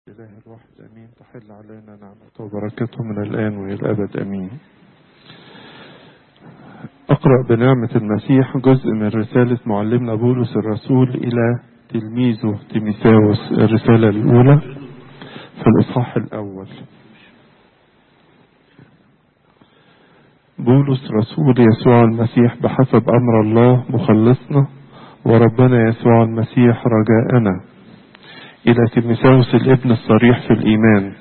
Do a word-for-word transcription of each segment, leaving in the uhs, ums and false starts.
إله الواحد أمين. تحل علينا نعمته وبركته من الآن وإلى الأبد أمين. أقرأ بنعمة المسيح جزء من رسالة معلمنا بولس الرسول إلى تلميذه تيموثاوس، الرسالة الأولى في الإصحاح الأول. بولس رسول يسوع المسيح بحسب أمر الله مخلصنا وربنا يسوع المسيح رجاءنا، إلى تيموثاوس الابن الصريح في الإيمان،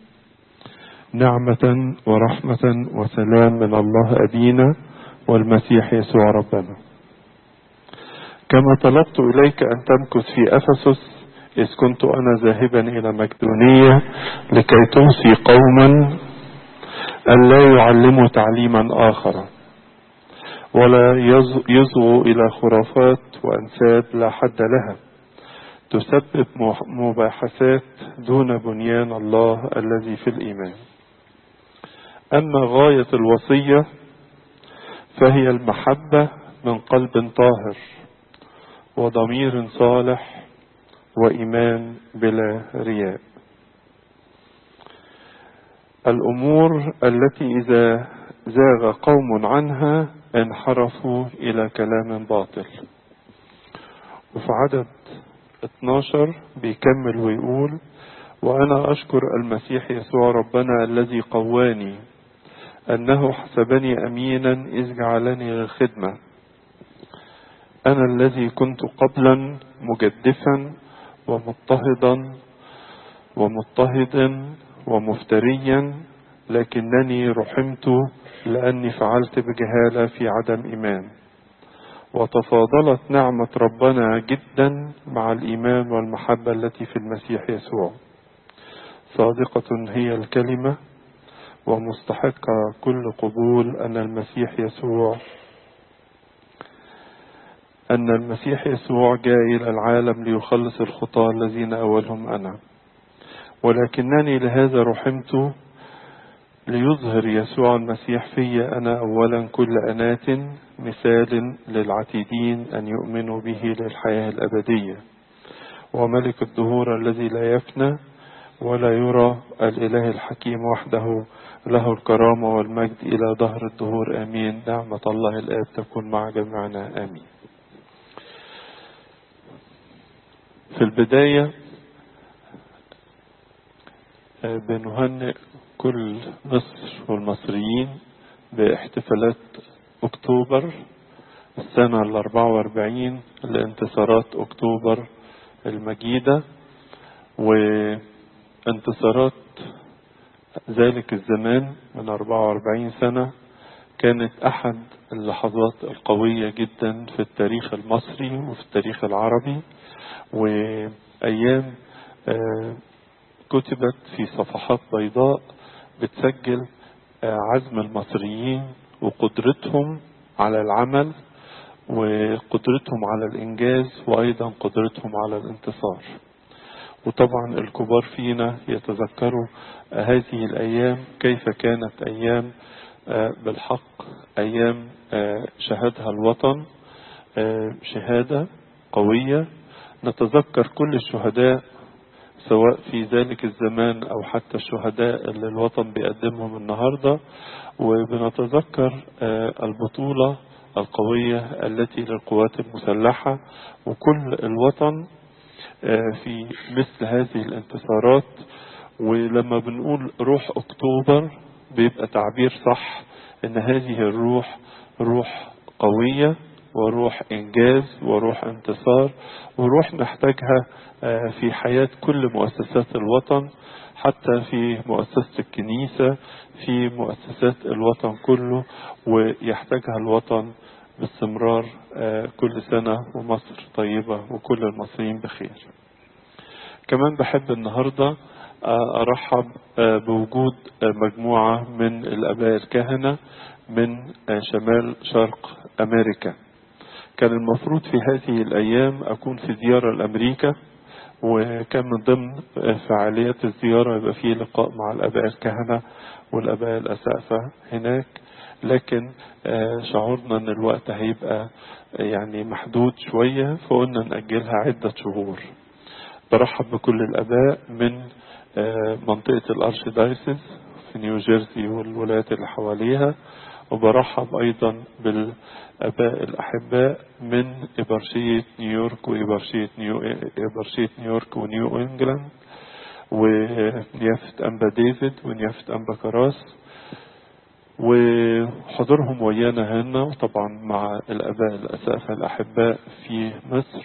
نعمة ورحمة وسلام من الله أبينا والمسيح يسوع ربنا. كما طلبت إليك أن تمكث في أفسس إذ كنت أنا ذاهبا إلى مقدونية لكي توصي قوما أن لا يعلموا تعليما آخر ولا يصغوا إلى خرافات وأنساب لا حد لها تسبب مباحثات دون بنيان الله الذي في الإيمان. أما غاية الوصية فهي المحبة من قلب طاهر وضمير صالح وإيمان بلا رياء. الأمور التي إذا زاغ قوم عنها انحرفوا إلى كلام باطل. وفي عدد اتناشر بيكمل ويقول: وأنا أشكر المسيح يسوع ربنا الذي قواني أنه حسبني أمينا إذ جعلني للخدمة، أنا الذي كنت قبلا مجدفا ومضطهدا ومضطهدا ومفتريا، لكنني رحمت لأني فعلت بجهالة في عدم إيمان، وتفاضلت نعمة ربنا جدا مع الإيمان والمحبة التي في المسيح يسوع. صادقة هي الكلمة ومستحقة كل قبول أن المسيح يسوع أن المسيح يسوع جاء إلى العالم ليخلص الخطاة الذين أولهم أنا، ولكنني لهذا رحمت ليظهر يسوع المسيح في أنا أولا كل أنات مثال للعتيدين أن يؤمنوا به للحياة الأبدية، وملك الدهور الذي لا يفنى ولا يرى، الإله الحكيم وحده له الكرامة والمجد إلى دهر الدهور آمين. نعمة الله الآب تكون مع جميعنا آمين. في البداية بنهنئ كل مصر والمصريين باحتفالات أكتوبر السنة الأربعة وأربعين لانتصارات أكتوبر المجيدة، وانتصارات ذلك الزمان من أربعة وأربعين سنة كانت أحد اللحظات القوية جدا في التاريخ المصري وفي التاريخ العربي، وأيام كتبت في صفحات بيضاء بتسجل عزم المصريين وقدرتهم على العمل وقدرتهم على الإنجاز وأيضا قدرتهم على الانتصار. وطبعا الكبار فينا يتذكروا هذه الأيام كيف كانت أيام بالحق أيام شهدها الوطن شهادة قوية. نتذكر كل الشهداء سواء في ذلك الزمان أو حتى الشهداء اللي الوطن بيقدمهم النهاردة، وبنتذكر البطولة القوية التي للقوات المسلحة وكل الوطن في مثل هذه الانتصارات. ولما بنقول روح أكتوبر بيبقى تعبير صح إن هذه الروح روح قوية وروح إنجاز وروح انتصار وروح نحتاجها في حياة كل مؤسسات الوطن، حتى في مؤسسة الكنيسة، في مؤسسات الوطن كله، ويحتاجها الوطن باستمرار كل سنة، ومصر طيبة وكل المصريين بخير. كمان بحب النهاردة أرحب بوجود مجموعة من الآباء الكهنة من شمال شرق أمريكا. كان المفروض في هذه الأيام أكون في زيارة لأمريكا، وكان من ضمن فعاليات الزيارة يبقى فيه لقاء مع الآباء الكهنة والآباء الأسقفة هناك، لكن شعورنا أن الوقت هيبقى يعني محدود شوية فقلنا نأجلها عدة شهور. برحب بكل الآباء من منطقة الأرش دايسس في نيوجيرسي والولايات اللي حواليها. وبرحب أيضا بالآباء الأحباء من إبرشية نيويورك وإبرشية نيو إبرشية نيويورك ونيو إنجلاند ونيافة أنبا ديفيد ونيافة أنبا كراس، وحضورهم ويانا هنا، وطبعا مع الآباء الأساتذة الأحباء في مصر.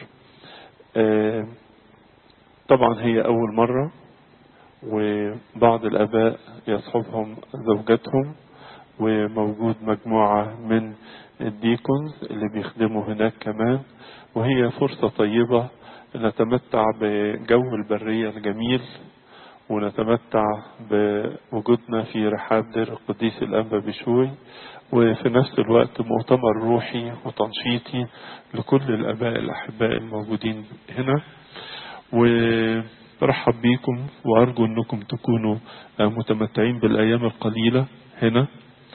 طبعا هي أول مرة، وبعض الآباء يصحبهم زوجاتهم، وموجود مجموعة من الديكونز اللي بيخدموا هناك كمان. وهي فرصة طيبة نتمتع بجو البرية الجميل، ونتمتع بوجودنا في رحاب دير القديس الأنبا بشوي، وفي نفس الوقت مؤتمر روحي وتنشيطي لكل الآباء الأحباء الموجودين هنا. ورحب بيكم، وأرجو أنكم تكونوا متمتعين بالأيام القليلة هنا.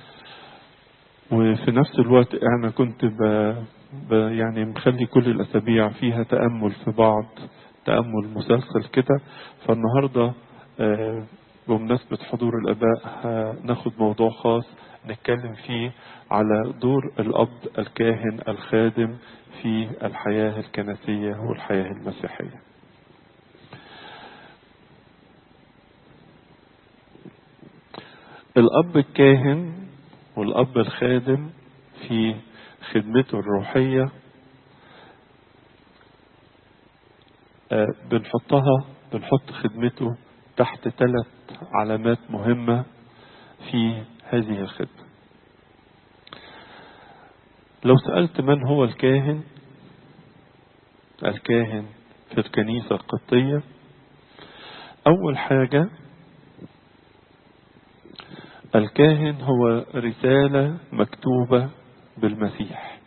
وفي نفس الوقت أنا كنت ب... ب... يعني مخلي كل الأسابيع فيها تأمل في بعض، تأمل مسلسل كده. فالنهاردة بمناسبة حضور الآباء ناخد موضوع خاص نتكلم فيه على دور الأب الكاهن الخادم في الحياة الكنسية والحياة المسيحية. الأب الكاهن والأب الخادم في خدمته الروحية بنحطها بنحط خدمته تحت ثلاث علامات مهمة في هذه الخدمة. لو سألت من هو الكاهن الكاهن في الكنيسة القبطية، أول حاجة الكاهن هو رسالة مكتوبة بالمسيح.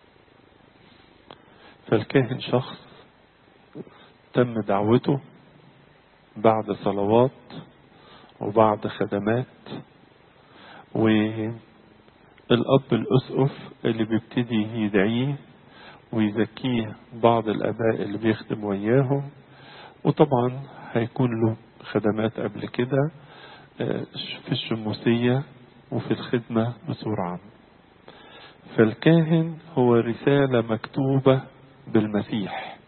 فالكاهن شخص تم دعوته بعد صلوات وبعد خدمات، والأب الأسقف اللي بيبتدي يدعيه ويزكيه بعض الآباء اللي بيخدم وياهم، وطبعا هيكون له خدمات قبل كده في الشموسية وفي الخدمة بصورة عامة. فالكاهن هو رسالة مكتوبة بالمسيح.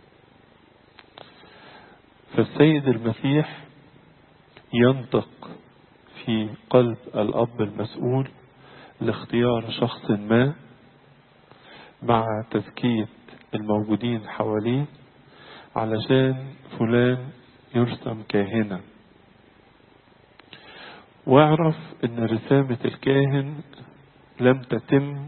فالسيد المسيح ينطق في قلب الأب المسؤول لاختيار شخص ما مع تزكية الموجودين حواليه علشان فلان يرسم كاهنا. واعرف ان رسامة الكاهن لم تتم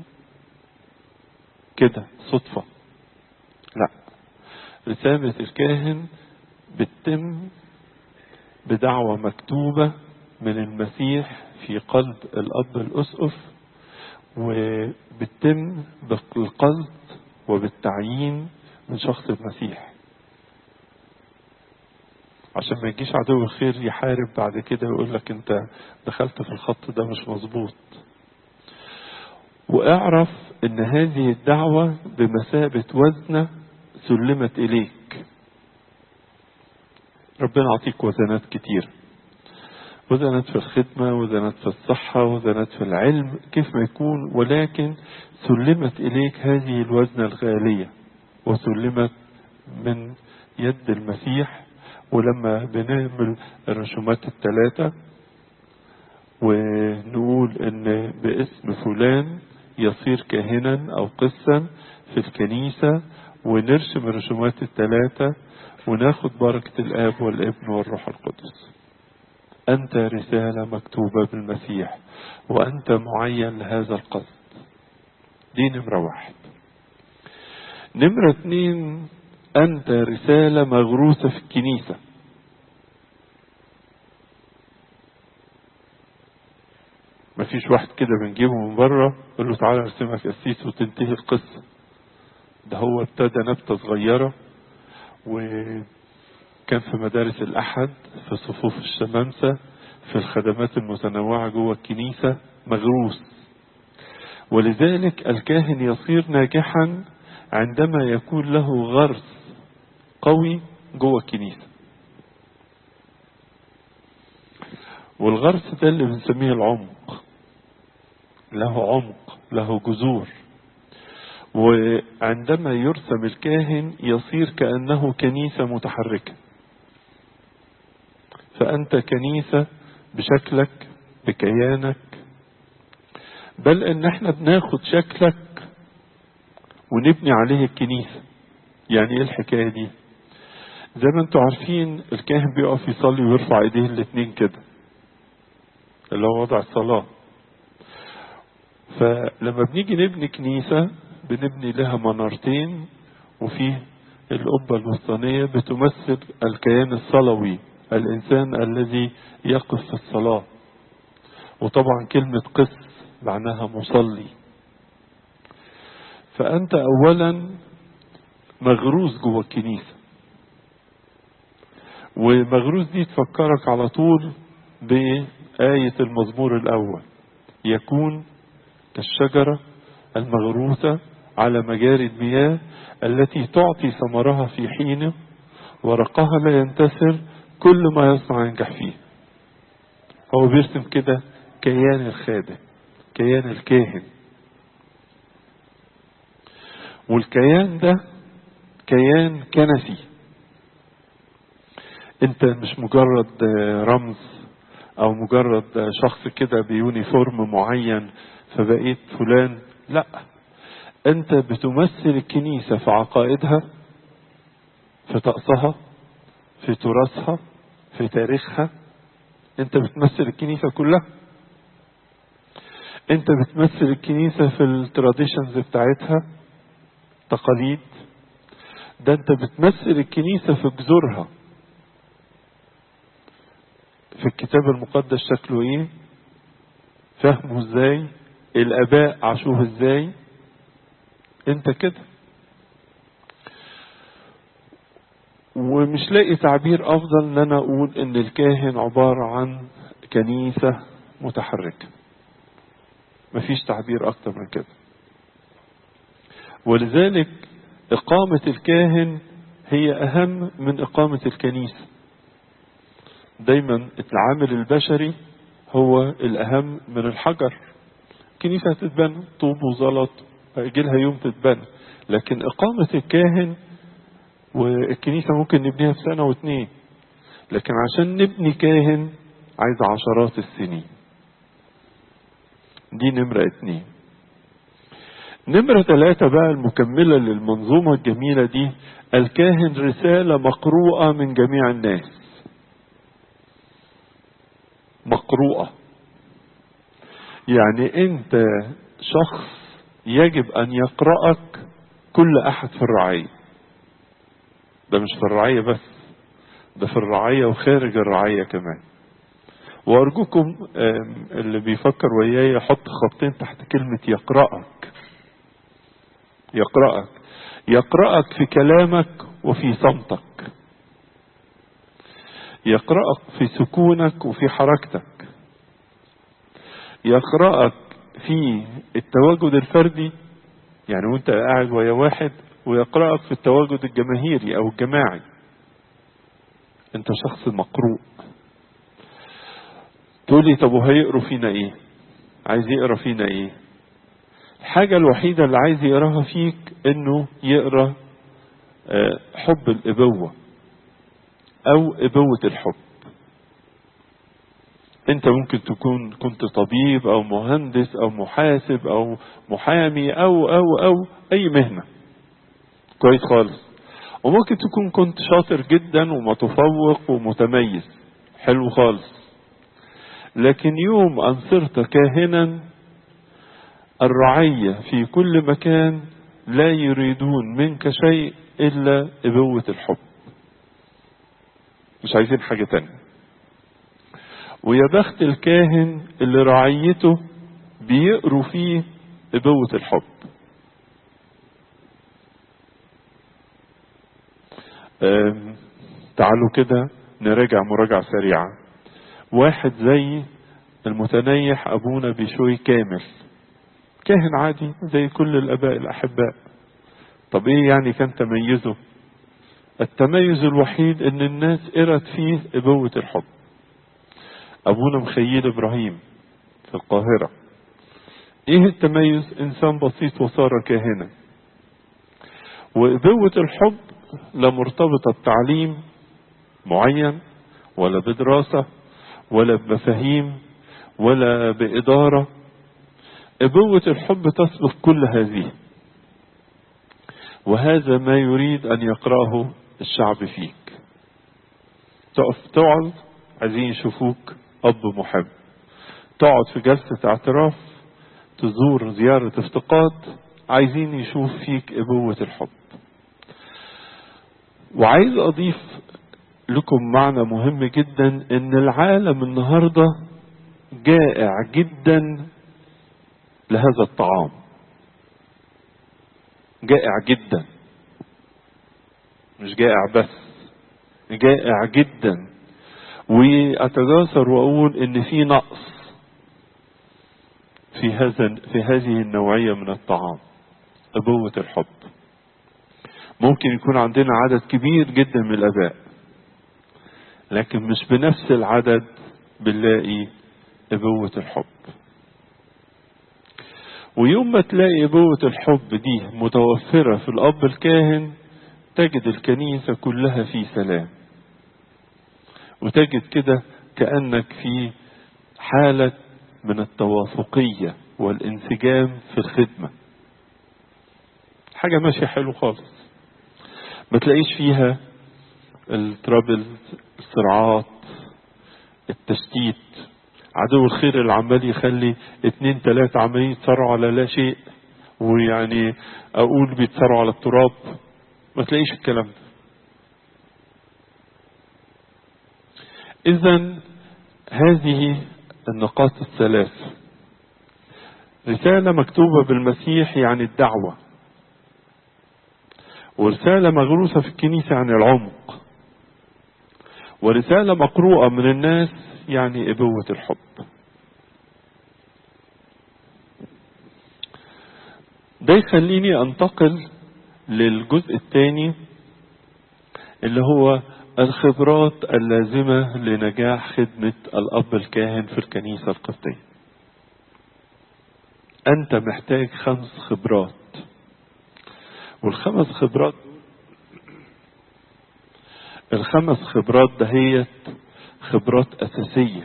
كده صدفة، لا، رسامة الكاهن بتتم بدعوة مكتوبة من المسيح في قلب الأب الأسقف، وبتتم بالقصد وبالتعيين من شخص المسيح، عشان ما يجيش عدو الخير يحارب بعد كده ويقول لك انت دخلت في الخط ده مش مظبوط. واعرف ان هذه الدعوة بمثابة وزنة سلمت اليك. ربنا عطيك وزنات كتير، وزنات في الخدمة، وزنات في الصحة، وزنات في العلم، كيف ما يكون، ولكن سلمت اليك هذه الوزنة الغالية، وسلمت من يد المسيح. ولما بنعمل الرسومات الثلاثة ونقول ان باسم فلان يصير كاهنا او قسا في الكنيسة، ونرسم الرسومات الثلاثة وناخد بركة الآب والابن والروح القدس، أنت رسالة مكتوبة بالمسيح، وأنت معين لهذا القصد. دي نمرة واحد. نمرة اتنين، أنت رسالة مغروسة في الكنيسة. مفيش واحد كده بنجيبه من بره يقول له تعالى ارسمك قسيس وتنتهي القصة. ده هو ابتدى نبتة صغيرة، وكان في مدارس الأحد، في صفوف الشمامسة، في الخدمات المتنوعة جوه الكنيسة، مغروس. ولذلك الكاهن يصير ناجحا عندما يكون له غرس قوي جوه الكنيسة. والغرس ده اللي بنسميه العمق، له عمق، له جذور. وعندما يرسم الكاهن يصير كأنه كنيسة متحركة. فأنت كنيسة بشكلك بكيانك، بل ان احنا بناخد شكلك ونبني عليه الكنيسة. يعني ايه الحكاية دي؟ زي ما انتوا عارفين الكاهن بيقف يصلي ويرفع ايديه الاتنين كده، اللي هو وضع الصلاة. فلما بنيجي نبني كنيسة بنبني لها منارتين، وفيه القبة الوسطانية بتمثل الكيان الصلوي، الإنسان الذي يقف في الصلاة. وطبعا كلمة قس معناها مصلي. فأنت أولا مغروس جوه الكنيسة، ومغروس دي تفكرك على طول بآية المزمور الأول: يكون كالشجرة المغروسة على مجاري المياه التي تعطي ثمرها في حينه ورقها لا ينتثر، كل ما يصنع ينجح فيه. هو بيرسم كده كيان الخادم، كيان الكاهن. والكيان ده كيان كنسي. انت مش مجرد رمز او مجرد شخص كده بيونيفورم معين فبقيت فلان، لا، انت بتمثل الكنيسة في عقائدها، في طقسها، في تراثها، في تاريخها. انت بتمثل الكنيسة كلها. انت بتمثل الكنيسة في التراديشنز بتاعتها، تقاليد. ده انت بتمثل الكنيسة في جذورها. في الكتاب المقدس شكله ايه، فهمه ازاي، الاباء عاشوه ازاي، انت كده. ومش لاقي تعبير افضل ان انا اقول ان الكاهن عبارة عن كنيسة متحركة. مفيش تعبير اكتر من كده. ولذلك اقامة الكاهن هي اهم من اقامة الكنيسة. دايما العامل البشري هو الاهم من الحجر. الكنيسة هتتبنى طوب وزلط، هيجيلها يوم تتبنى. لكن اقامة الكاهن والكنيسة ممكن نبنيها في سنة واتنين، لكن عشان نبني كاهن عايز عشرات السنين. دي نمرة اتنين. نمرة ثلاثة بقى المكملة للمنظومة الجميلة دي: الكاهن رسالة مقروءة من جميع الناس. مقروءة يعني انت شخص يجب ان يقرأك كل احد في الرعية. ده مش في الرعية بس، ده في الرعية وخارج الرعية كمان. وارجوكم اللي بيفكر وياي يحط خطين تحت كلمة يقرأك. يقرأك يقرأك في كلامك وفي صمتك، يقرأك في سكونك وفي حركتك، يقرأك في التواجد الفردي، يعني وانت قاعد ويا واحد، ويقرأك في التواجد الجماهيري او الجماعي. انت شخص مقروء. تقولي طب وهيقروا فينا ايه؟ عايز يقرأ فينا ايه؟ الحاجة الوحيدة اللي عايز يقراها فيك انه يقرأ حب الابوة او ابوة الحب. انت ممكن تكون كنت طبيب او مهندس او محاسب او محامي او او او اي مهنة، كويس خالص. وممكن تكون كنت شاطر جدا ومتفوق ومتميز، حلو خالص. لكن يوم ان صرت كاهنا، الرعية في كل مكان لا يريدون منك شيء الا ابوة الحب، مش عايزين حاجة تانية. ويا بخت الكاهن اللي رعيته بيقروا فيه ابوة الحب. تعالوا كده نراجع مراجعة سريعة. واحد زي المتنيح ابونا بشوي كامل، كاهن عادي زي كل الاباء الاحباء. طب ايه يعني كان تميزه؟ التميز الوحيد ان الناس قرت فيه ابوة الحب. ابونا مخيل ابراهيم في القاهرة. ايه التميز؟ انسان بسيط وصار كاهنا. وابوة الحب لا مرتبطة بتعليم معين ولا بدراسة ولا بمفاهيم ولا بإدارة. ابوة الحب تسبق كل هذه، وهذا ما يريد ان يقرأه الشعب فيك. تقف توعظ، عايزين يشوفوك اب محب. تقعد في جلسة اعتراف، تزور زيارة افتقاد، عايزين يشوف فيك ابوة الحب. وعايز اضيف لكم معنى مهم جدا، ان العالم النهاردة جائع جدا لهذا الطعام، جائع جدا، مش جائع بس، جائع جدا. واتجاسر واقول ان في نقص في هذا في هذه النوعية من الطعام، ابوة الحب. ممكن يكون عندنا عدد كبير جدا من الاباء، لكن مش بنفس العدد بنلاقي ابوة الحب. ويوم ما تلاقي ابوة الحب دي متوفرة في الاب الكاهن، تجد الكنيسة كلها في سلام، وتجد كده كأنك في حالة من التوافقية والانسجام في الخدمة. حاجة ماشية حلو خالص، ما تلاقيش فيها الترابل، الصراعات، التشتيت، عدو الخير اللي عمال يخلي اتنين تلاتة عمالين يتصارعوا على لا شيء، ويعني اقول بيتصارعوا على التراب. ما تلاقيش الكلام ده. اذا هذه النقاط الثلاث رسالة مكتوبة بالمسيح يعني الدعوة، ورسالة مغروسة في الكنيسة عن العمق، ورسالة مقروءة من الناس يعني ابوة الحب. ده يخليني انتقل للجزء الثاني اللي هو الخبرات اللازمة لنجاح خدمة الأب الكاهن في الكنيسة القبطية. أنت محتاج خمس خبرات، والخمس خبرات الخمس خبرات دهيت خبرات أساسية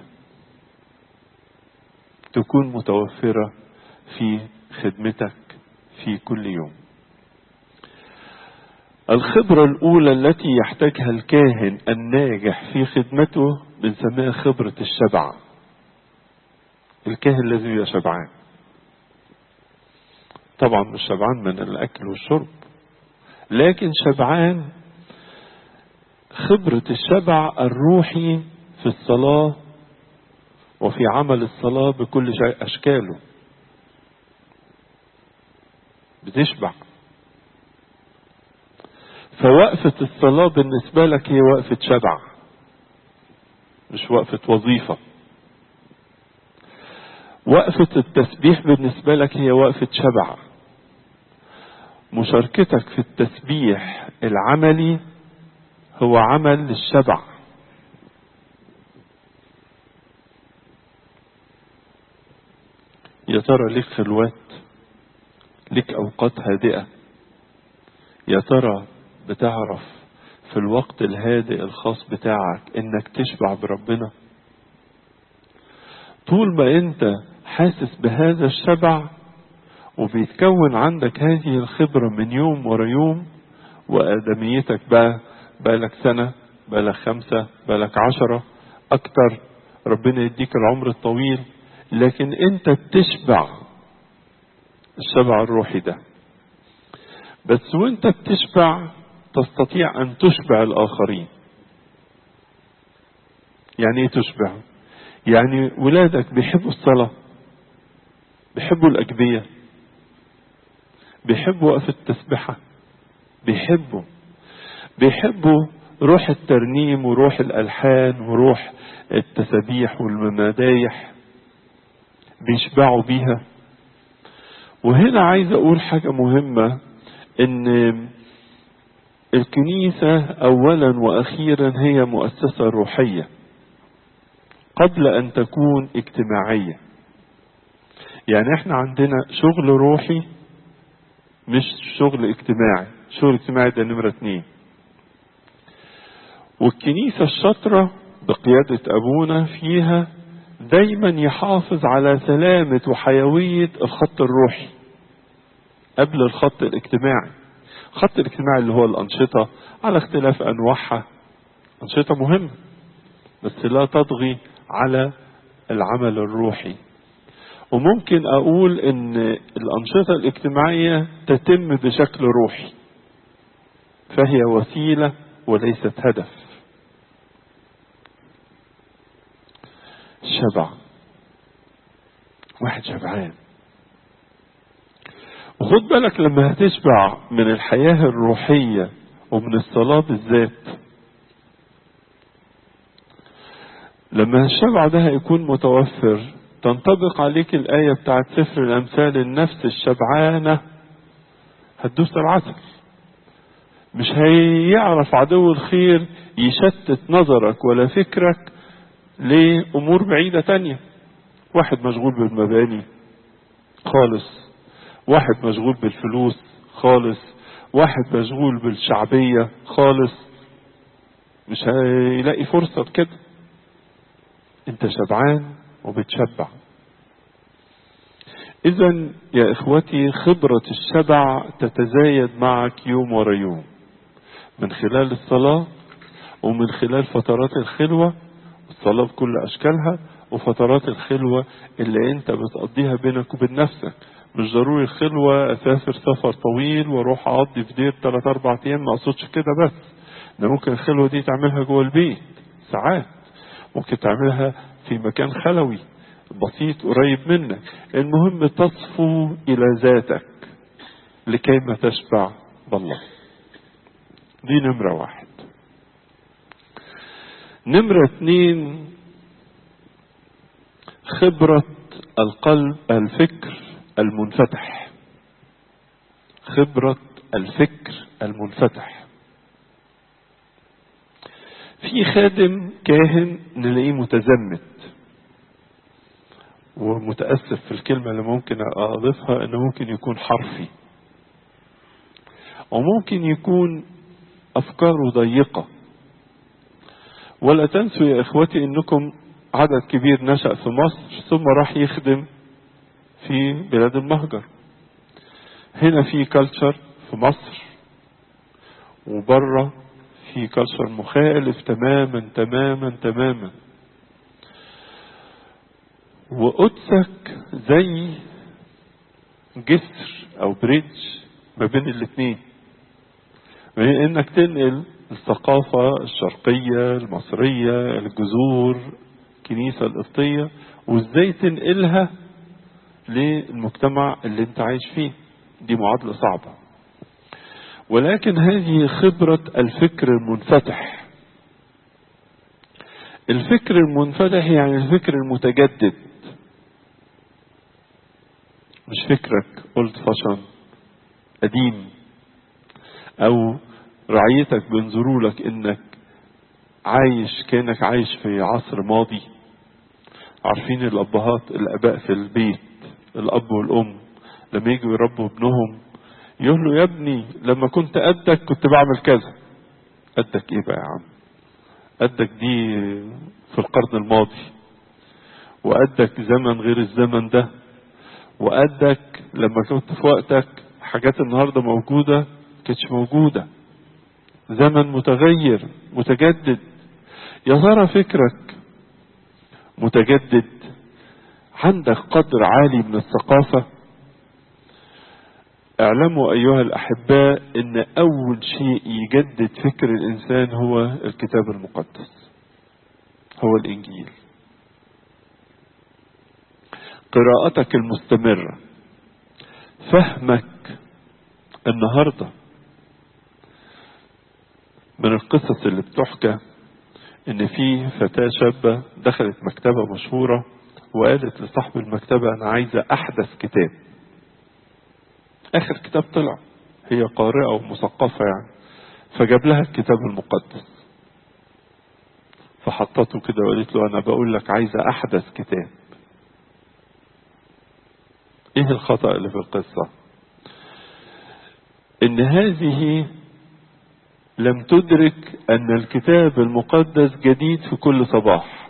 تكون متوفرة في خدمتك في كل يوم. الخبرة الأولى التي يحتاجها الكاهن الناجح في خدمته بنسميها خبرة الشبع. الكاهن لازم يبقى شبعان، طبعا مش شبعان من الأكل والشرب، لكن شبعان خبرة الشبع الروحي في الصلاة وفي عمل الصلاة بكل شيء أشكاله. بتشبع. فوقفة الصلاة بالنسبة لك هي وقفة شبع، مش وقفة وظيفة. وقفة التسبيح بالنسبة لك هي وقفة شبع. مشاركتك في التسبيح العملي هو عمل للشبع. يا ترى ليك خلوات، ليك أوقات هادئة؟ يا ترى بتعرف في الوقت الهادئ الخاص بتاعك انك تشبع بربنا؟ طول ما انت حاسس بهذا الشبع وبيتكون عندك هذه الخبرة من يوم ورا يوم، وآدميتك بقى بقالك سنة، بقالك خمسة، بقالك عشرة أكتر، ربنا يديك العمر الطويل، لكن انت بتشبع الشبع الروحي ده. بس وانت بتشبع تستطيع ان تشبع الاخرين. يعني ايه تشبع؟ يعني ولادك بيحبوا الصلاة، بيحبوا الأجبية، بيحبوا وقف التسبحة، بيحبوا بيحبوا روح الترنيم وروح الألحان وروح التسبيح والمدايح، بيشبعوا بيها. وهنا عايز أقول حاجة مهمة، إن الكنيسة أولا وأخيرا هي مؤسسة روحية قبل أن تكون اجتماعية. يعني احنا عندنا شغل روحي مش شغل اجتماعي. شغل اجتماعي ده نمرة اتنين. والكنيسة الشاطرة بقيادة أبونا فيها دايما يحافظ على سلامة وحيوية الخط الروحي قبل الخط الاجتماعي. الخط الاجتماعي اللي هو الأنشطة على اختلاف أنواعها، أنشطة مهمة بس لا تطغي على العمل الروحي. وممكن أقول إن الأنشطة الاجتماعية تتم بشكل روحي، فهي وسيلة وليست هدف. الشبع، واحد شبعان. وخد بالك لما هتشبع من الحياة الروحية ومن الصلاة بالذات، لما الشبع ده هيكون متوفر تنطبق عليك الآية بتاعت سفر الأمثال: النفس الشبعانة هتدوس العسل. مش هيعرف عدو الخير يشتت نظرك ولا فكرك لأمور بعيدة تانية. واحد مشغول بالمباني خالص، واحد مشغول بالفلوس خالص، واحد مشغول بالشعبية خالص، مش هيلاقي فرصة كده. انت شبعان وبتشبع. اذا يا اخوتي خبرة الشبع تتزايد معك يوم ورا يوم، من خلال الصلاة ومن خلال فترات الخلوة، الصلاة بكل اشكالها، وفترات الخلوة اللي انت بتقضيها بينك وبين نفسك. مش ضروري الخلوة اسافر سفر طويل واروح اقضي في دير ثلاث اربع ايام، ما اقصدش كده، بس ده ممكن الخلوة دي تعملها جوه البيت ساعات، ممكن تعملها في مكان خلوي بسيط قريب منك. المهم تصفو الى ذاتك لكي ما تشبع بالله. دي نمرة واحد. نمرة اتنين، خبرة القلب الفكر المنفتح. خبرة الفكر المنفتح. في خادم كاهن نلاقيه متزمت، ومتأسف في الكلمة اللي ممكن أضيفها إنه ممكن يكون حرفي، وممكن يكون أفكاره ضيقة. ولا تنسوا يا إخوتي إنكم عدد كبير نشأ في مصر ثم راح يخدم في بلاد المهجر. هنا في كالتشر في مصر وبره في كالتشر مخالف تماما تماما تماما. وقدسك زي جسر او بريدج ما بين الاثنين، بين انك تنقل الثقافة الشرقية المصرية الجذور الكنيسة القبطية، وازاي تنقلها للمجتمع اللي انت عايش فيه. دي معادلة صعبة، ولكن هذه خبرة الفكر المنفتح. الفكر المنفتح يعني الفكر المتجدد، مش فكرك old fashion قديم، او رعيتك بينظروا لك انك عايش كأنك عايش في عصر ماضي. عارفين الابهات الاباء في البيت، الاب والام لما يجوا يربوا ابنهم يقول له: يا ابني لما كنت قدك كنت بعمل كذا. قدك ايه بقى يا عم؟ قدك دي في القرن الماضي، وقدك زمن غير الزمن ده، وقدك لما كنت في وقتك حاجات النهاردة موجودة كانتش موجودة. زمن متغير متجدد. يا ترى فكرك متجدد؟ عندك قدر عالي من الثقافة؟ اعلموا ايها الاحباء ان اول شيء يجدد فكر الانسان هو الكتاب المقدس، هو الانجيل. قراءتك المستمرة، فهمك النهاردة من القصص اللي بتحكى ان في فتاة شابة دخلت مكتبة مشهورة وقالت لصاحب المكتبة: انا عايزة احدث كتاب، اخر كتاب طلع. هي قارئة ومثقفة يعني، فجاب لها الكتاب المقدس. فحطته كده وقالت له أنا بقول لك عايزة أحدث كتاب. إيه الخطأ اللي في القصة؟ إن هذه لم تدرك أن الكتاب المقدس جديد في كل صباح،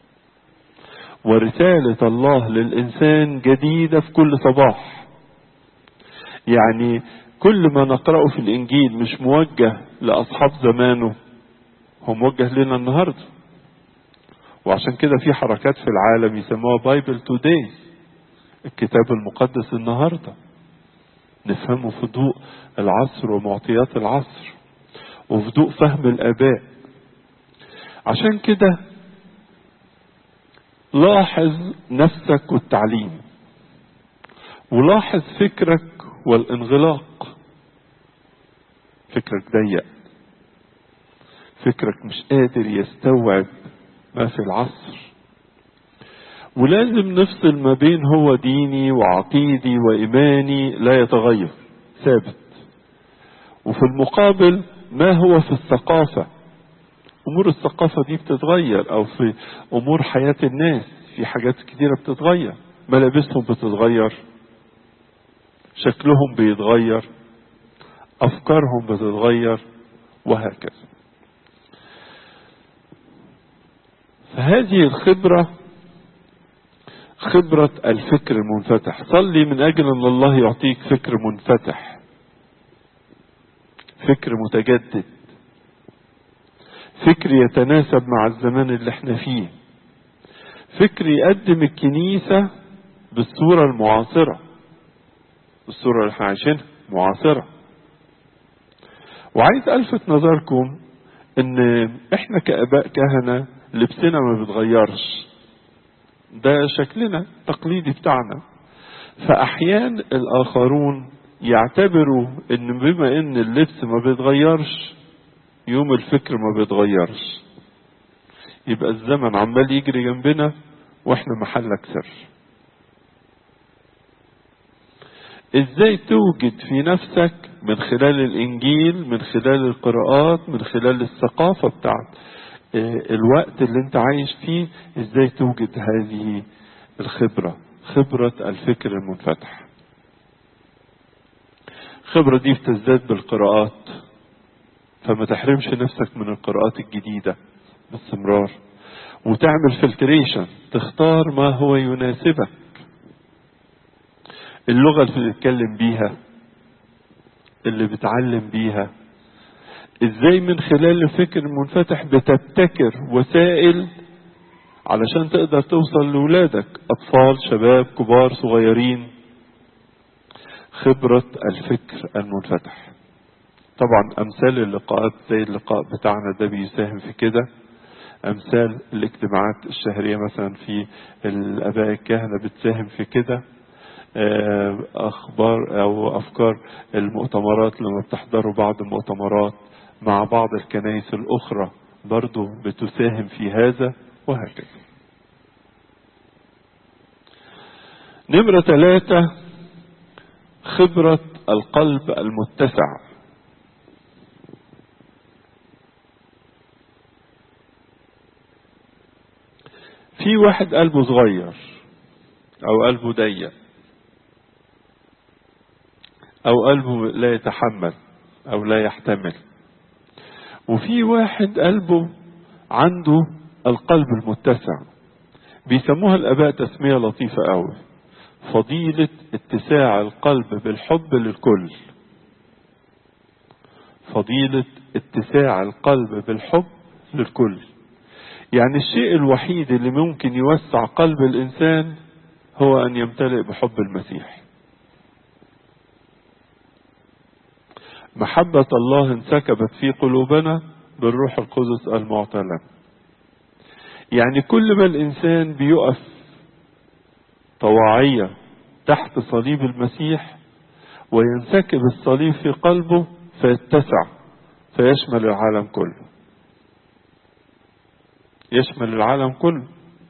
ورسالة الله للإنسان جديدة في كل صباح. يعني كل ما نقرأه في الإنجيل مش موجه لأصحاب زمانه، هو موجه لنا النهاردة. وعشان كده في حركات في العالم يسموها بايبل توداي، الكتاب المقدس النهاردة، نفهمه في ضوء العصر ومعطيات العصر وفي ضوء فهم الآباء. عشان كده لاحظ نفسك والتعليم، ولاحظ فكرك والانغلاق. فكرك ضيق، فكرك مش قادر يستوعب ما في العصر. ولازم نفصل ما بين هو ديني وعقيدي وإيماني لا يتغير ثابت، وفي المقابل ما هو في الثقافة. أمور الثقافة دي بتتغير، أو في أمور حياة الناس في حاجات كتيرة بتتغير، ملابسهم بتتغير، شكلهم بيتغير، أفكارهم بتتغير، وهكذا. فهذه الخبرة خبرة الفكر المنفتح. صلي من أجل أن الله يعطيك فكر منفتح، فكر متجدد، فكر يتناسب مع الزمان اللي احنا فيه، فكر يقدم الكنيسة بالصورة المعاصرة، الصورة اللي احنا عايشينها معاصرة. وعايز ألفت نظركم ان احنا كآباء كهنة لبسنا ما بيتغيرش، ده شكلنا التقليدي بتاعنا. فأحيان الآخرون يعتبروا ان بما ان اللبس ما بيتغيرش يوم الفكر ما بيتغيرش، يبقى الزمن عمال يجري جنبنا واحنا محلك سر. ازاي توجد في نفسك من خلال الانجيل، من خلال القراءات، من خلال الثقافة بتاعت الوقت اللي انت عايش فيه، ازاي توجد هذه الخبرة، خبرة الفكر المنفتح. الخبرة دي بتزداد بالقراءات، فما تحرمش نفسك من القراءات الجديدة باستمرار، وتعمل فلتريشن، تختار ما هو يناسبك. اللغة اللي بتتكلم بيها، اللي بتعلم بيها، ازاي من خلال الفكر المنفتح بتبتكر وسائل علشان تقدر توصل لولادك، اطفال، شباب، كبار، صغيرين. خبرة الفكر المنفتح. طبعا امثال اللقاءات زي اللقاء بتاعنا ده بيساهم في كده، امثال الاجتماعات الشهرية مثلا في الاباء الكهنة بتساهم في كده، اخبار او افكار المؤتمرات لما بتحضروا بعض المؤتمرات مع بعض الكنائس الاخرى برضو بتساهم في هذا، وهكذا. نمرة ثلاثة، خبرة القلب المتسع. في واحد قلبه صغير او قلبه ضيق او قلبه لا يتحمل او لا يحتمل، وفي واحد قلبه عنده القلب المتسع. بيسموها الآباء تسمية لطيفة قوي، فضيلة اتساع القلب بالحب للكل. فضيلة اتساع القلب بالحب للكل. يعني الشيء الوحيد اللي ممكن يوسع قلب الإنسان هو أن يمتلئ بحب المسيح. محبة الله انسكبت في قلوبنا بالروح القدس المعطى لنا. يعني كل ما الإنسان بيقف طواعية تحت صليب المسيح وينسكب الصليب في قلبه فيتسع، فيشمل العالم كله، يشمل العالم كله.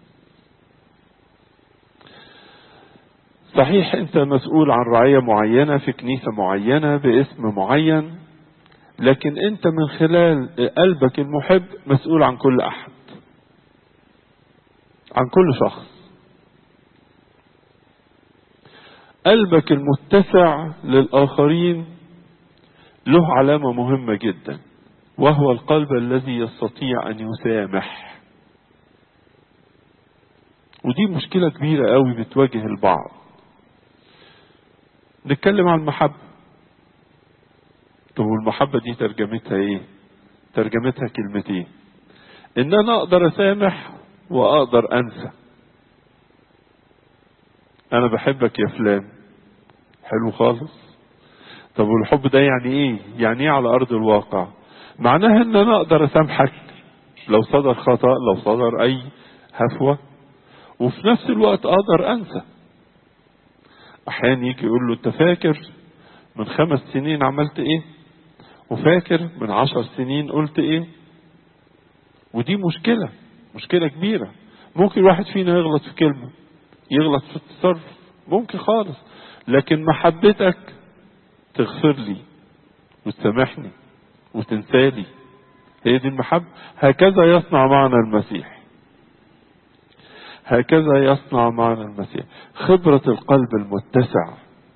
صحيح انت مسؤول عن رعية معينة في كنيسة معينة باسم معين، لكن انت من خلال قلبك المحب مسؤول عن كل احد. عن كل شخص. قلبك المتسع للآخرين له علامة مهمة جدا، وهو القلب الذي يستطيع أن يسامح. ودي مشكلة كبيرة قوي بتواجه البعض. نتكلم عن المحبة. طب والمحبة دي ترجمتها ايه؟ ترجمتها كلمتين: ان انا اقدر اسامح واقدر انسى. انا بحبك يا فلان، حلو خالص. طب والحب ده يعني ايه؟ يعني ايه على ارض الواقع؟ معناها ان انا اقدر اسامحك لو صدر خطأ، لو صدر اي هفوة، وفي نفس الوقت اقدر انسى. احيانا يجي يقول له: انت فاكر من خمس سنين عملت ايه؟ وفاكر من عشر سنين قلت ايه؟ ودي مشكلة، مشكلة كبيرة. ممكن واحد فينا يغلط في كلمة، يغلط في التصرف، ممكن خالص، لكن محبتك تغفر لي وتسامحني وتنسالي. هي دي المحبة. هكذا يصنع معنا المسيح، هكذا يصنع معنا المسيح. خبرة القلب المتسع.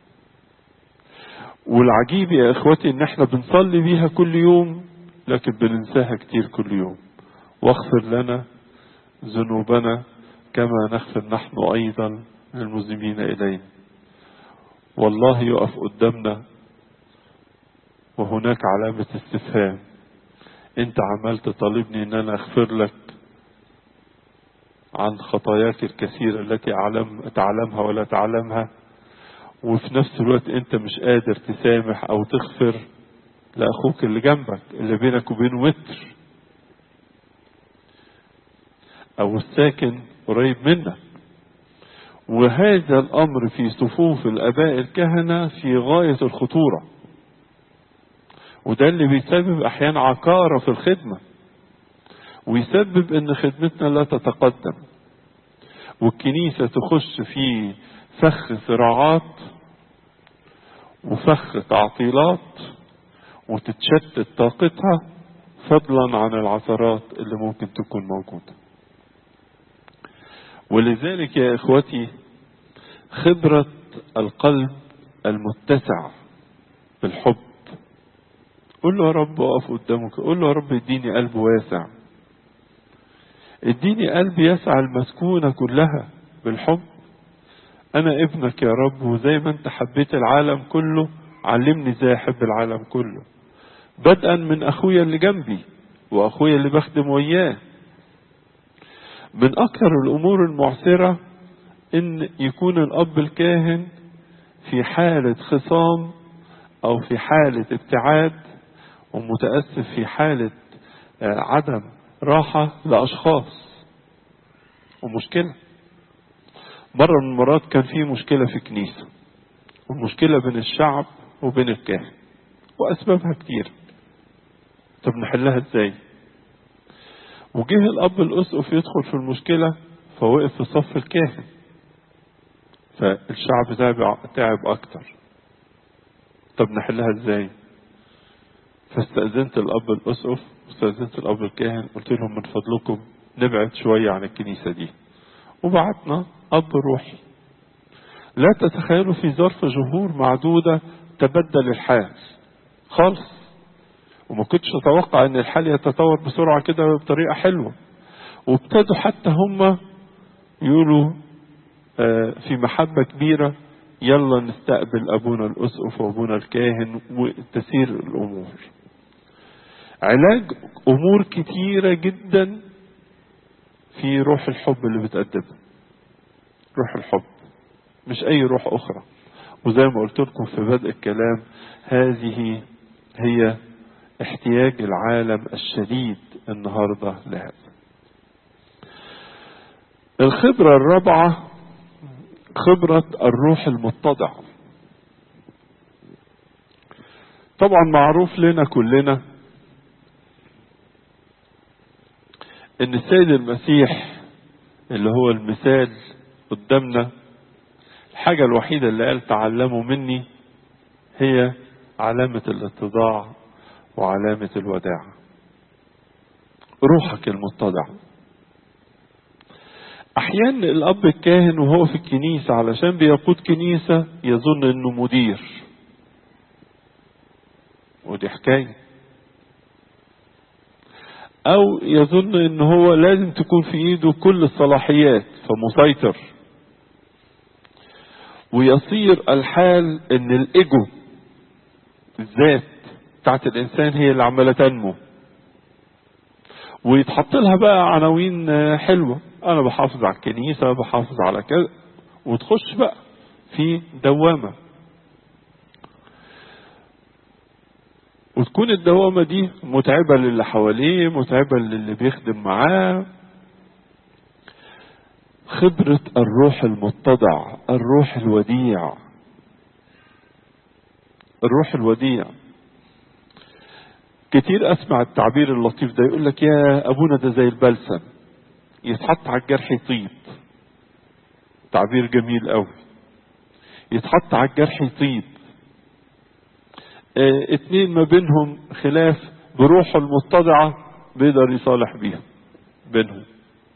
والعجيب يا اخوتي ان احنا بنصلي بيها كل يوم، لكن بننساها كتير كل يوم. واغفر لنا ذنوبنا كما نغفر نحن ايضا للمذنبين الينا. والله يقف قدامنا وهناك علامة استفهام: انت عمال تطالبني ان انا اغفر لك عن خطاياك الكثيرة التي أعلم تعلمها ولا تعلمها، وفي نفس الوقت انت مش قادر تسامح او تغفر لأخوك اللي جنبك، اللي بينك وبينه متر، او الساكن قريب منك. وهذا الامر في صفوف الاباء الكهنة في غاية الخطورة، وده اللي بيسبب احيانا عكارة في الخدمة، ويسبب ان خدمتنا لا تتقدم، والكنيسة تخش في فخ صراعات وفخ تعطيلات وتتشتت طاقتها، فضلا عن العثرات اللي ممكن تكون موجودة. ولذلك يا اخوتي، خبرة القلب المتسع بالحب. قل له: يا رب اقف قدامك، قل له: يا رب اديني قلب واسع، اديني قلب يسع المسكونة كلها بالحب. انا ابنك يا رب، وزي ما انت حبيت العالم كله علمني ازاي احب العالم كله، بدءا من اخويا اللي جنبي واخويا اللي بخدم وياه. من اكثر الامور المعسرة ان يكون الاب الكاهن في حالة خصام او في حالة ابتعاد، ومتأسف في حالة عدم راحة لاشخاص. ومشكلة مرة من المرات كان في مشكلة في كنيسة، والمشكلة بين الشعب وبين الكاهن، واسبابها كتير. طب نحلها ازاي؟ وجه الاب الاسقف يدخل في المشكلة، فوقف في صف الكاهن، فالشعب تعب, تعب اكتر. طب نحلها ازاي؟ فاستأذنت الاب الاسقف واستأذنت الاب الكاهن، قلت لهم: من فضلكم نبعد شوية عن الكنيسة دي. وبعتنا اب روحي. لا تتخيلوا في ظرف شهور معدودة تبدل الحال خالص، وما كنتش اتوقع ان الحال يتطور بسرعة كده بطريقة حلوة. وابتدوا حتى هم يقولوا في محبة كبيرة: يلا نستقبل ابونا الاسقف وابونا الكاهن وتسير الامور. علاج امور كتيرة جدا في روح الحب اللي بتقدمها. روح الحب مش اي روح اخرى. وزي ما قلت لكم في بدء الكلام، هذه هي احتياج العالم الشديد النهاردة لهذا. الخبرة الرابعة خبرة الروح المتضع. طبعا معروف لنا كلنا ان السيد المسيح اللي هو المثال قدامنا، الحاجة الوحيدة اللي قال: تعلموا مني، هي علامة الاتضاع وعلامة الوداع. روحك المتضع. احيانا الاب الكاهن وهو في الكنيسة علشان بيقود كنيسة يظن انه مدير، ودي حكاية، او يظن ان هو لازم تكون في ايده كل الصلاحيات فمسيطر، ويصير الحال ان الايجو الذات بتاعت الانسان هي اللي عماله تنمو، ويتحط لها بقى عناوين حلوه، انا بحافظ على الكنيسه، بحافظ على كذا، وتخش بقى في دوامه، وتكون الدوامه دي متعبه للي حواليه، متعبه للي بيخدم معاه. خبره الروح المتضع، الروح الوديع، الروح الوديع. كتير اسمع التعبير اللطيف ده، يقول لك يا ابونا ده زي البلسم، يتحط على الجرح يطيب. تعبير جميل قوي، يتحط على الجرح يطيب. اه اتنين ما بينهم خلاف بروحه المتضعة بيقدر يصالح بيهم بينهم.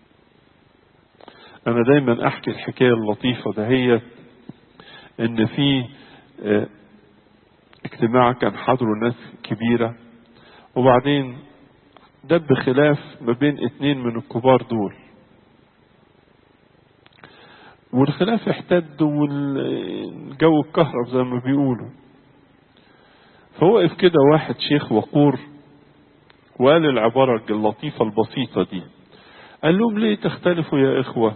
انا دايما احكي الحكاية اللطيفة ده، هي ان في اه اجتماع كان حضره ناس كبيرة، وبعدين دب خلاف ما بين اتنين من الكبار دول، والخلاف احتد والجو اتكهرب زي ما بيقولوا. فوقف كده واحد شيخ وقور وقال العبارة اللطيفة البسيطة دي، قال لهم ليه تختلفوا يا اخوة؟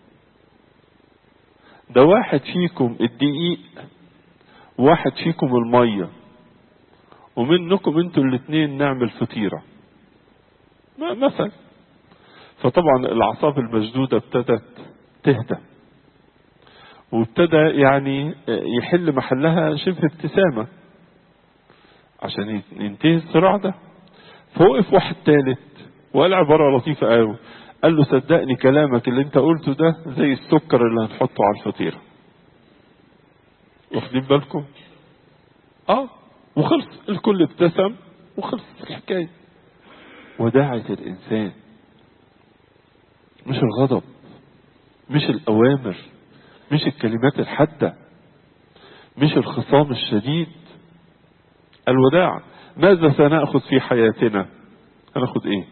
ده واحد فيكم الدقيق وواحد فيكم المية، ومنكم انتوا الاتنين نعمل فطيرة مثلا. فطبعا الاعصاب المشدودة ابتدت تهدى، وابتدى يعني يحل محلها شبه ابتسامة عشان ينتهي الصراع ده. فوقف واحد ثالث وقال عبارة لطيفة قوي، قال له صدقني كلامك اللي انت قلته ده زي السكر اللي هنحطه على الفطيرة. واخدين بالكم؟ اه وخلص، الكل ابتسم وخلصت الحكاية. وداعة الانسان مش الغضب، مش الاوامر، مش الكلمات الحادة، مش الخصام الشديد. الوداع. ماذا سنأخذ في حياتنا؟ هناخد ايه؟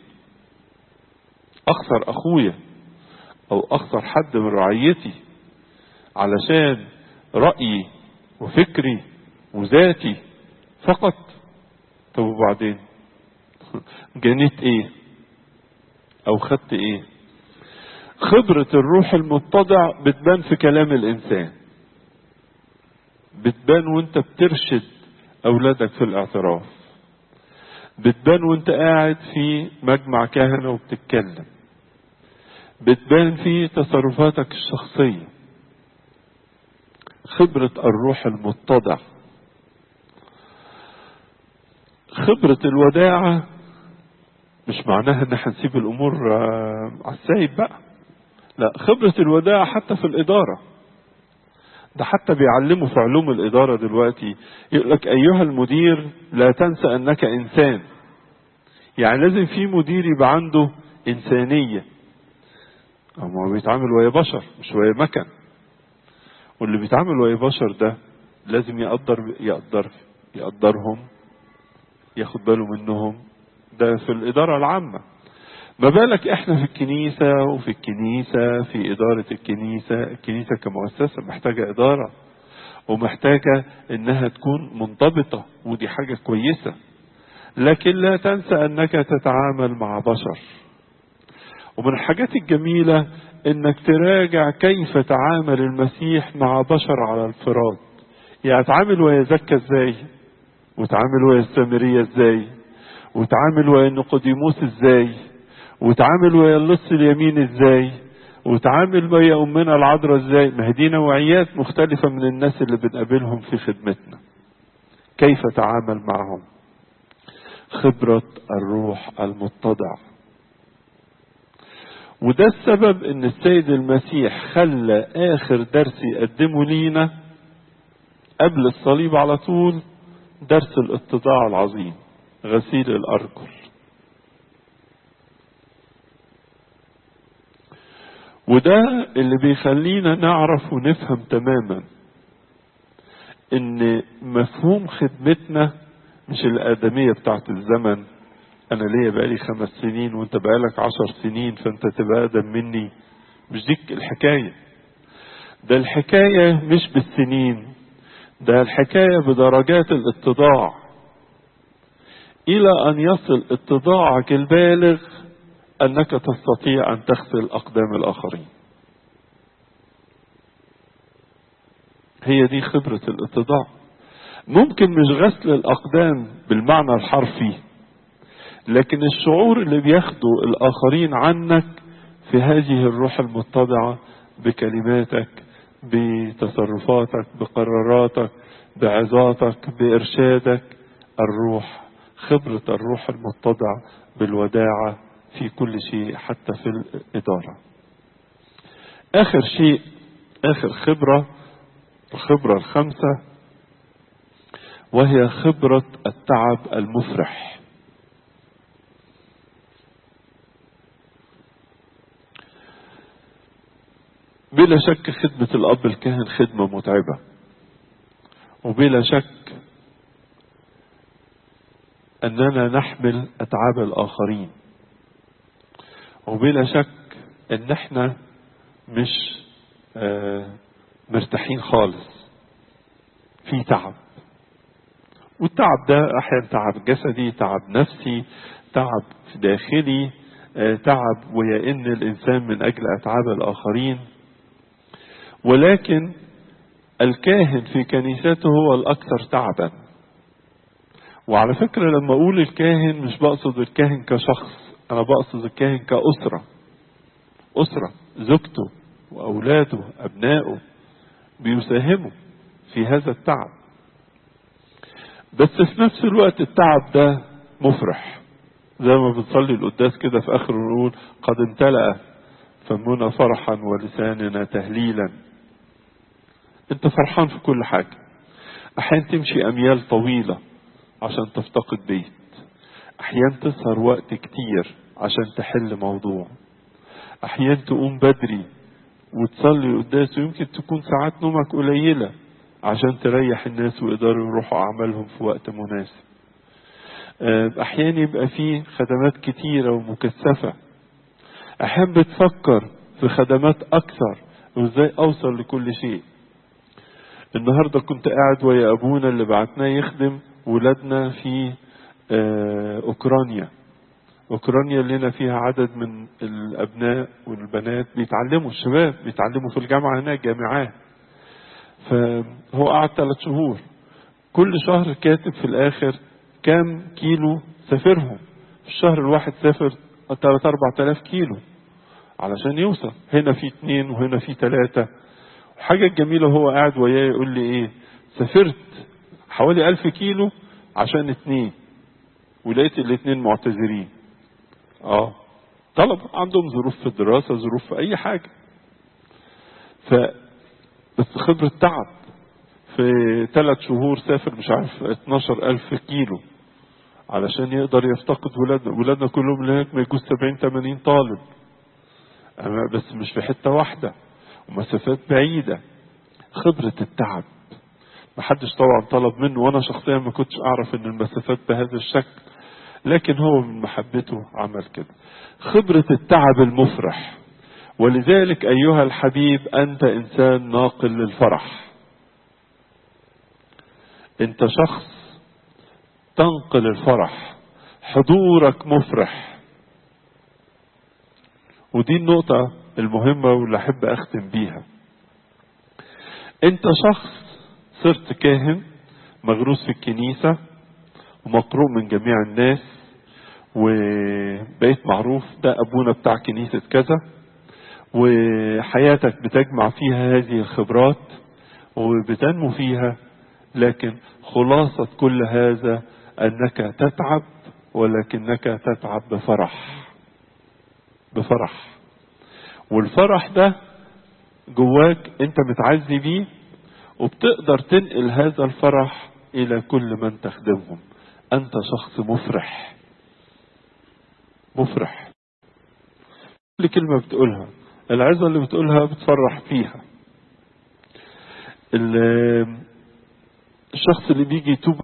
اخسر اخويا او اخسر حد من رعيتي علشان رأيي وفكري وذاتي فقط؟ طب وبعدين جنيت ايه او خدت ايه؟ خبرة الروح المتضع بتبان في كلام الانسان، بتبان وانت بترشد اولادك في الاعتراف، بتبان وانت قاعد في مجمع كهنة وبتتكلم، بتبان في تصرفاتك الشخصية. خبرة الروح المتضع. خبرة الوداعة مش معناها ان احنا نسيب الامور على السايب بقى، لا، خبرة الوداعة حتى في الادارة. ده حتى بيعلموا في علوم الادارة دلوقتي، يقول لك ايها المدير لا تنسى انك انسان. يعني لازم في مدير يبقى عنده انسانية، هو بيتعامل ويا بشر مش ويا مكن، واللي بيتعامل ويا بشر ده لازم يقدر يقدر يقدرهم، ياخد باله منهم. ده في الإدارة العامة، ما بالك احنا في الكنيسة وفي الكنيسة في إدارة الكنيسة. الكنيسة كمؤسسة محتاجة إدارة، ومحتاجة انها تكون منضبطة، ودي حاجة كويسة. لكن لا تنسى انك تتعامل مع بشر. ومن الحاجات الجميلة انك تراجع كيف تعامل المسيح مع بشر على الفراد. يعني تعامل ويا زكا ازاي، وتعامل ويا السامرية ازاي، وتعامل ويا نيقوديموس ازاي، وتعامل ويا اللص اليمين ازاي، وتعامل ويا امنا العذراء ازاي. ما هي دي نوعيات مختلفة من الناس اللي بنقابلهم في خدمتنا. كيف تعامل معهم؟ خبرة الروح المتضع. وده السبب ان السيد المسيح خلى اخر درس يقدمه لينا قبل الصليب على طول درس الاتضاع العظيم، غسيل الارجل. وده اللي بيخلينا نعرف ونفهم تماما ان مفهوم خدمتنا مش الآدمية بتاعت الزمن. انا ليا بقالي خمس سنين وانت بقالك عشر سنين فانت تبقى اقدم مني. مش دي الحكاية. ده الحكاية مش بالسنين، ده الحكاية بدرجات الاتضاع، الى ان يصل اتضاعك البالغ انك تستطيع ان تغسل اقدام الاخرين. هي دي خبرة الاتضاع. ممكن مش غسل الاقدام بالمعنى الحرفي، لكن الشعور اللي بياخده الاخرين عنك في هذه الروح المتضعة، بكلماتك، بتصرفاتك، بقراراتك، بعظاتك، بارشادك. الروح، خبرة الروح المتضع بالوداعة في كل شيء حتى في الإدارة. آخر شيء، آخر خبرة، الخبرة الخامسة، وهي خبرة التعب المفرح. بلا شك خدمة الأب الكاهن خدمة متعبة، وبلا شك أننا نحمل أتعاب الآخرين، وبلا شك أن احنا مش آه مرتاحين خالص، في تعب. والتعب ده أحيانا تعب جسدي، تعب نفسي، تعب داخلي، آه تعب ويئن الإنسان من أجل أتعاب الآخرين. ولكن الكاهن في كنيسته هو الأكثر تعبا. وعلى فكرة لما أقول الكاهن مش بقصد الكاهن كشخص، أنا بقصد الكاهن كأسرة. أسرة، زوجته وأولاده أبنائه بيساهموا في هذا التعب. بس في نفس الوقت التعب ده مفرح، زي ما بنصلي القداس كده في آخر ونقول قد امتلأ فمنا فرحا ولساننا تهليلا. انت فرحان في كل حاجة. احيانا تمشي اميال طويلة عشان تفتقد بيت، احيانا تسهر وقت كتير عشان تحل موضوع، احيانا تقوم بدري وتصلي قداس ويمكن تكون ساعات نومك قليلة عشان تريح الناس ويقدروا يروحوا اعمالهم في وقت مناسب. احيانا يبقى فيه خدمات كتيرة ومكثفة، احيانا بتفكر في خدمات اكثر وازاي اوصل لكل شيء. النهاردة كنت قاعد ويا ابونا اللي بعتناه يخدم ولادنا في اوكرانيا. اوكرانيا اللي لنا فيها عدد من الابناء والبنات بيتعلموا، الشباب بيتعلموا في الجامعة هناك، جامعات. فهو قعد ثلاث شهور، كل شهر كاتب في الاخر كام كيلو سافرهم. في الشهر الواحد سافر ثلاثة أربعة آلاف كيلو علشان يوصل. هنا في اتنين وهنا في ثلاثة. حاجة جميلة، هو قاعد وياي يقول لي ايه، سافرت حوالي ألف كيلو عشان اتنين ولقيت الاتنين معتذرين. اه طلب عندهم ظروف في الدراسة، ظروف في اي حاجة. ف بس خبرة تعب. في ثلاث شهور سافر مش عارف اتناشر ألف كيلو علشان يقدر يفتقد ولادنا. ولادنا كلهم هناك ما يجوز سبعين تمانين طالب، بس مش في حتة واحدة ومسافات بعيدة. خبرة التعب. محدش طبعا طلب منه، وانا شخصيا ما كنتش اعرف ان المسافات بهذا الشكل، لكن هو من محبته عمل كده. خبرة التعب المفرح. ولذلك ايها الحبيب انت انسان ناقل للفرح. انت شخص تنقل الفرح، حضورك مفرح. ودي النقطة المهمة واللي احب اختم بيها. انت شخص صرت كاهن مغروس في الكنيسة ومقروء من جميع الناس، وبقيت معروف ده ابونا بتاع كنيسة كذا، وحياتك بتجمع فيها هذه الخبرات وبتنمو فيها. لكن خلاصة كل هذا انك تتعب، ولكنك تتعب بفرح، بفرح. والفرح ده جواك انت متعزي بيه، وبتقدر تنقل هذا الفرح الى كل من تخدمهم. انت شخص مفرح، مفرح. كل كلمة بتقولها العظة اللي بتقولها بتفرح فيها. الشخص اللي بيجي يتوب،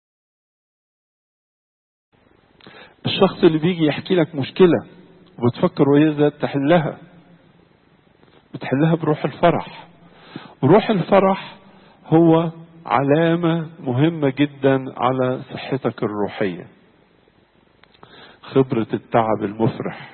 الشخص اللي بيجي يحكي لك مشكلة وبتفكر وإذا تحلها، بتحلها بروح الفرح. وروح الفرح هو علامة مهمة جدا على صحتك الروحية. خبرة التعب المفرح،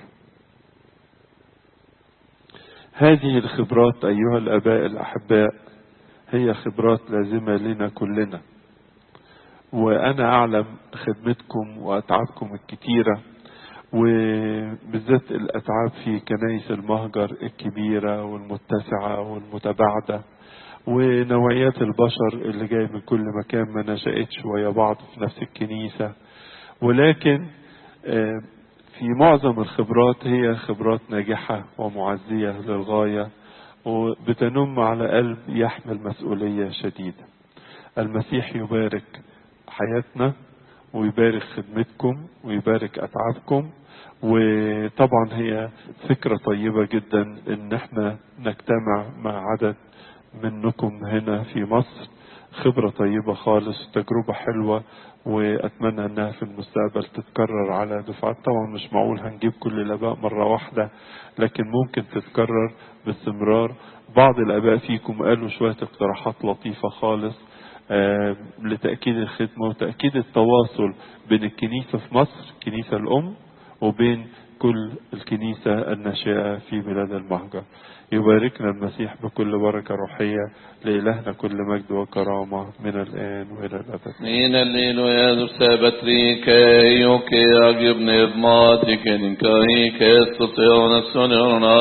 هذه الخبرات أيها الآباء الأحباء هي خبرات لازمة لنا كلنا. وأنا أعلم خدمتكم وأتعابكم الكتيرة، وبالذات الأتعاب في كنائس المهجر الكبيرة والمتسعة والمتباعدة، ونوعيات البشر اللي جاي من كل مكان ما نشأتش ويا بعض في نفس الكنيسة. ولكن في معظم الخبرات هي خبرات ناجحة ومعزية للغاية، وبتنم على قلب يحمل مسؤولية شديدة. المسيح يبارك حياتنا ويبارك خدمتكم ويبارك أتعابكم. وطبعا هي فكرة طيبة جدا ان احنا نجتمع مع عدد منكم هنا في مصر. خبرة طيبة خالص، تجربة حلوة، واتمنى انها في المستقبل تتكرر على دفعات. طبعا مش معقول هنجيب كل الاباء مرة واحدة، لكن ممكن تتكرر باستمرار. بعض الاباء فيكم قالوا شوية اقتراحات لطيفة خالص آه لتأكيد الخدمة وتأكيد التواصل بين الكنيسة في مصر، الكنيسة الأم، وبين كل الكنيسة الناشئة في بلاد المهجر. يباركنا المسيح بكل بركة روحية. لإلهنا كل مجد وكرامة من الآن وإلى الأبد. من الليل ويذر سابتريك يوكي أجب نبماتك إنك هيك استطيعون السنة